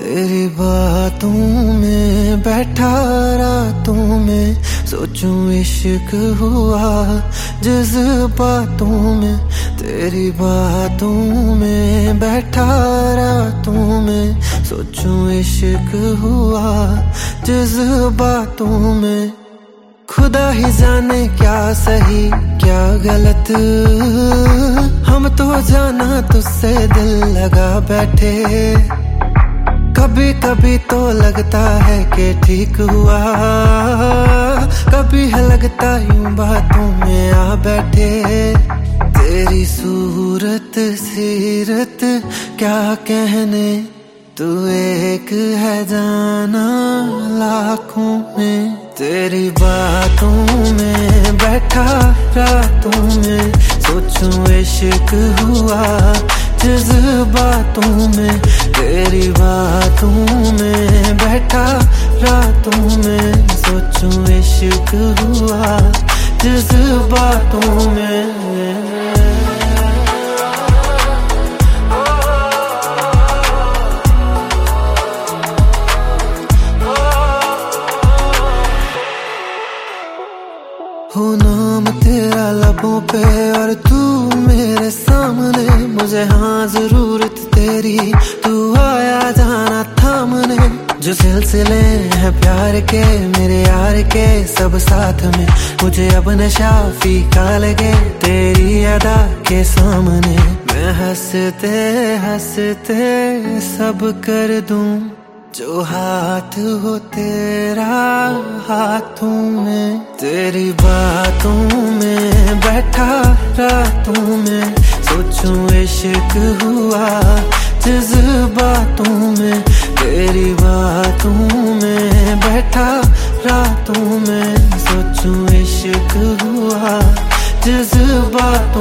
तेरी बातों में बैठा रातों में सोचूं इश्क हुआ जज्बातों में। तेरी बातों में बैठा रातों में सोचूं इश्क हुआ जज्बातों में। खुदा ही जाने क्या सही क्या गलत, हम तो जाना तुझसे दिल लगा बैठे। कभी कभी तो लगता है कि ठीक हुआ, कभी है लगता यूं बातों में आ बैठे। तेरी सूरत सीरत क्या कहने, तू एक है जाना लाखों में। तेरी बातों में बैठा रातों में सोचूं इश्क हुआ जज्बातों में। तेरी बातों में बैठा रातों में सोचूं इश्क हुआ जज्बातों में। हो नाम तेरा लबों पे और तू मेरे सामने, मुझे हाँ जरूरत तेरी, तू आया जाना थामने। जो सिलसिले हैं प्यार के मेरे यार के सब साथ में, मुझे अब नशा फीका लगे तेरी अदा के सामने। मैं हंसते हंसते सब कर दूं जो हाथ हो तेरा हाथों में। तेरी बातों में बैठा रातों में सोचूं इश्क हुआ जज्बातों में। तेरी बातों में बैठा रातों में सोचूं इश्क हुआ जज्बातों